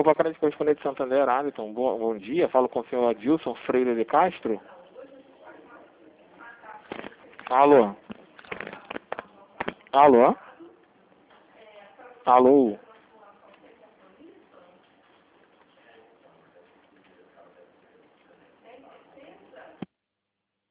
Copa Crédito Correspondente de Santander, Alisson, bom dia. Falo com o senhor Adilson Freire de Castro. Alô? Alô? Alô?